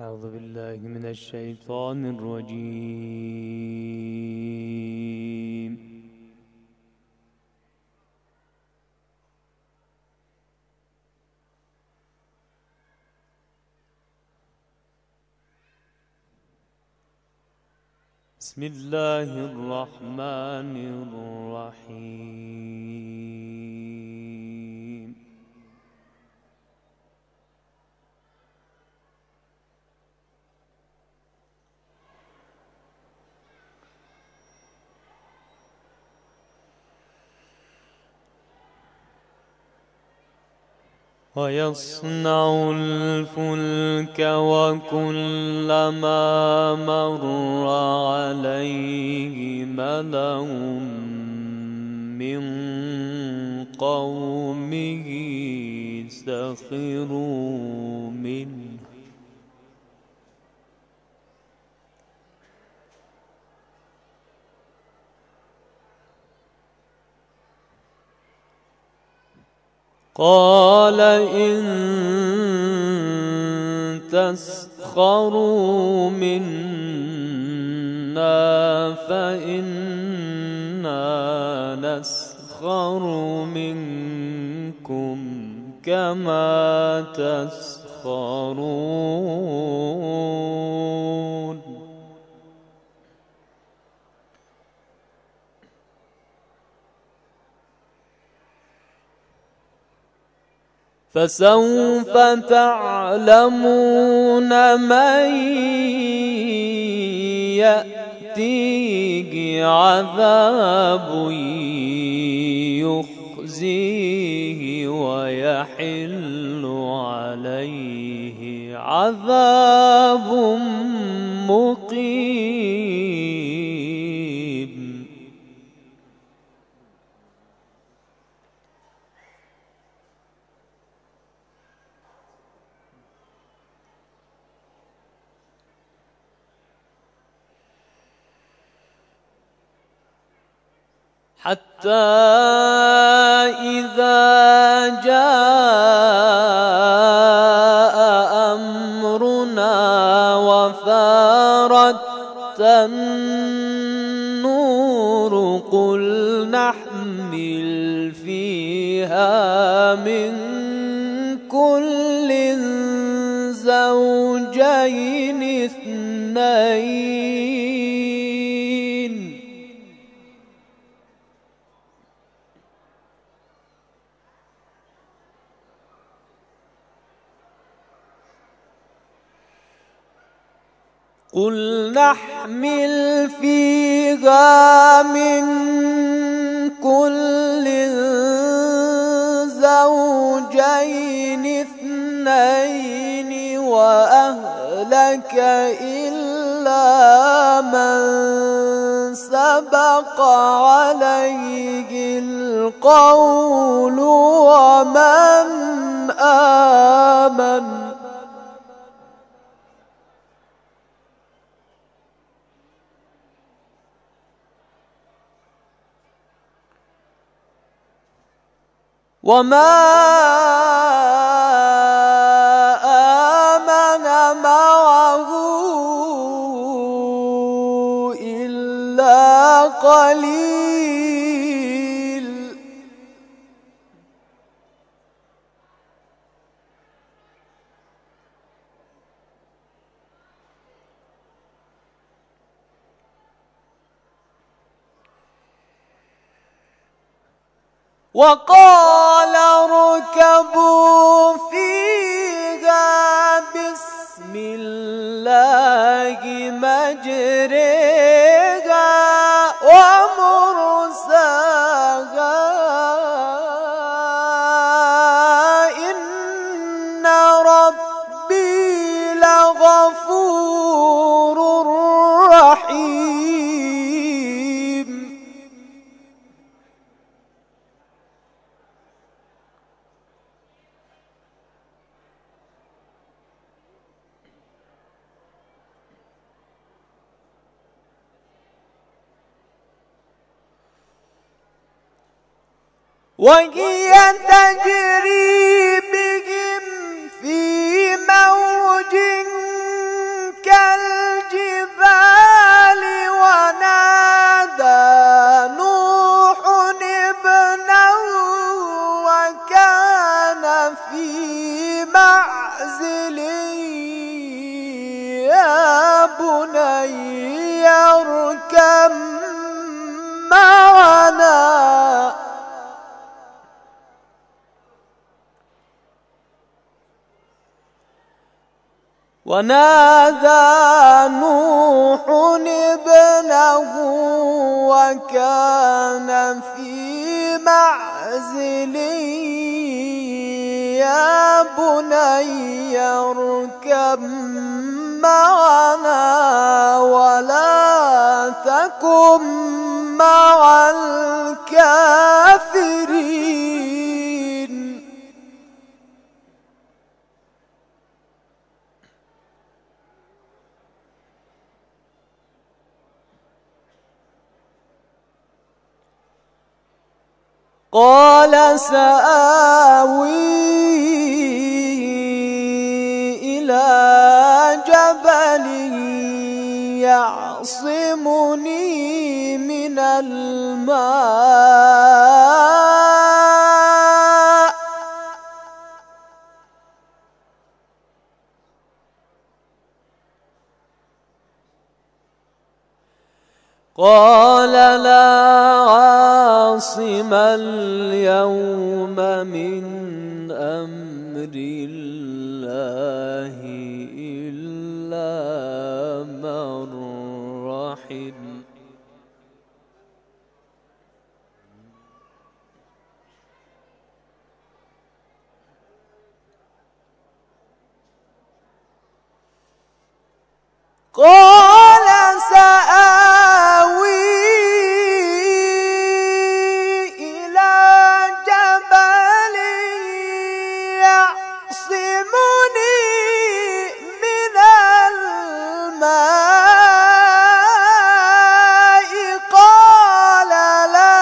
أعوذ بالله من الشيطان الرجيم. بسم الله الرحمن الرحيم. ويصنع الفلك وكلما مر عليه ملأ من قومه سخروا منه قال إن تسخروا منا فإنا نسخر منكم كما تسخرون فسوف تعلمون من يأتيه عذاب يخزيه ويحل عليه عذاب مقيم. حتى إذا جاء أمرنا وفارت النور قل نحمل فيها من كل زوجين اثنين قل نحمل فيها من كل زوجين اثنين وأهلك إلا من سبق عليه القول ومن آمن وما آمن معه إلا قليل. وقال اركبوا فيها بسم الله مجريها ومرساها إن ربي لغفور رحيم. وهي تجري بهم في موج بني اركب معنا ونادى نوح ابنه وكان في معزل يا بني اركب معنا ولا تكن مع الكافرين. قال سآوي إلى جبل يعصمني من الماء قال لا عاصم اليوم من أمر الله إلا من رحم. قال سآوي إلى جبل يعصمني من الماء قال لا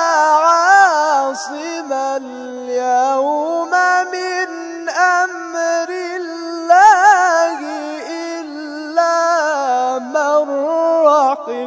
عاصم اليوم من أمر الله إلا من رحم.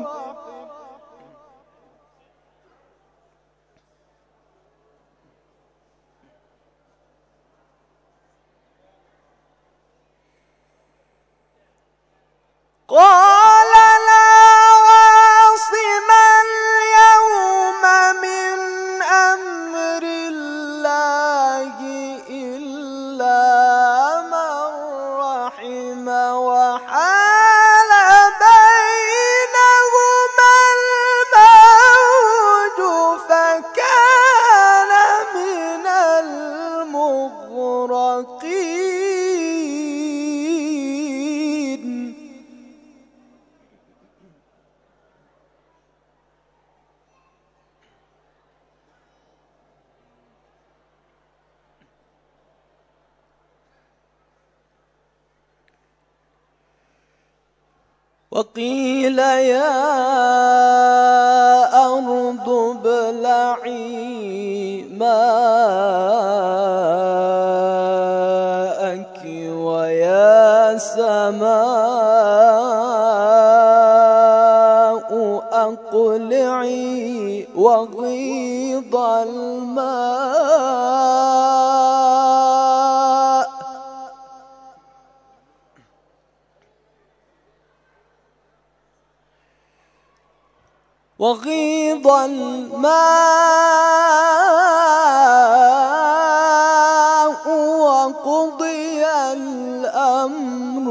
قال لا عاصم اليوم من أمر الله إلا من رحم وحال بينهما الموج فكان من المغرقين. وقيل يا أرض ابلعي ماءك ويا سماء أقلعي وغيض الماء وغيض الماء وقضي الأمر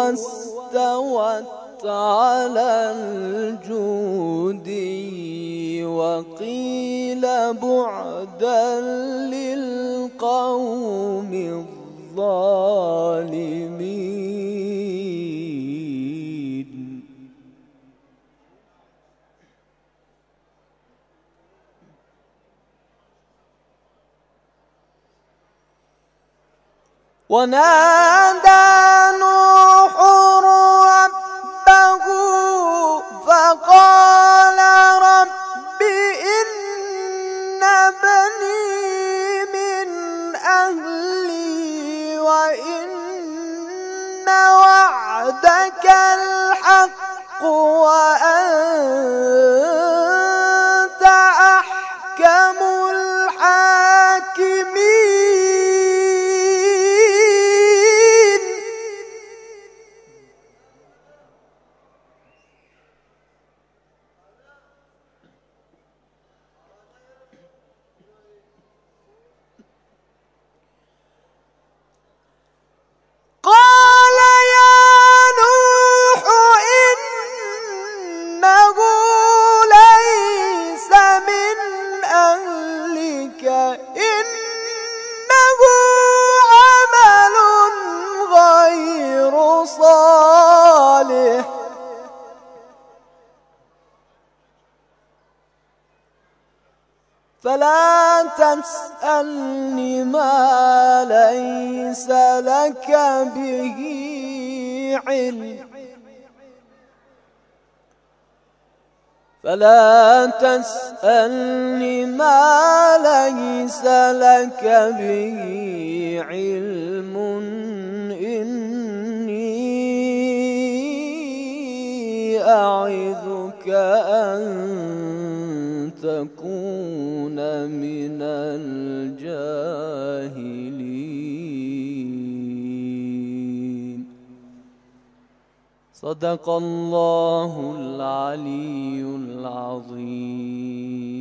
واستوت على الجودي وقيل بعدا للقوم الظالمين. ونادى نوح ربه فقال رب إن ابني من أهلي وإن وعدك الحق وأنت أحكم الحاكمين. فلا تسألني ما ليس لك به علم فلا تسألني ما ليس لك به علم إني أعظك أن تكون من الجاهلين. صدق الله العلي العظيم.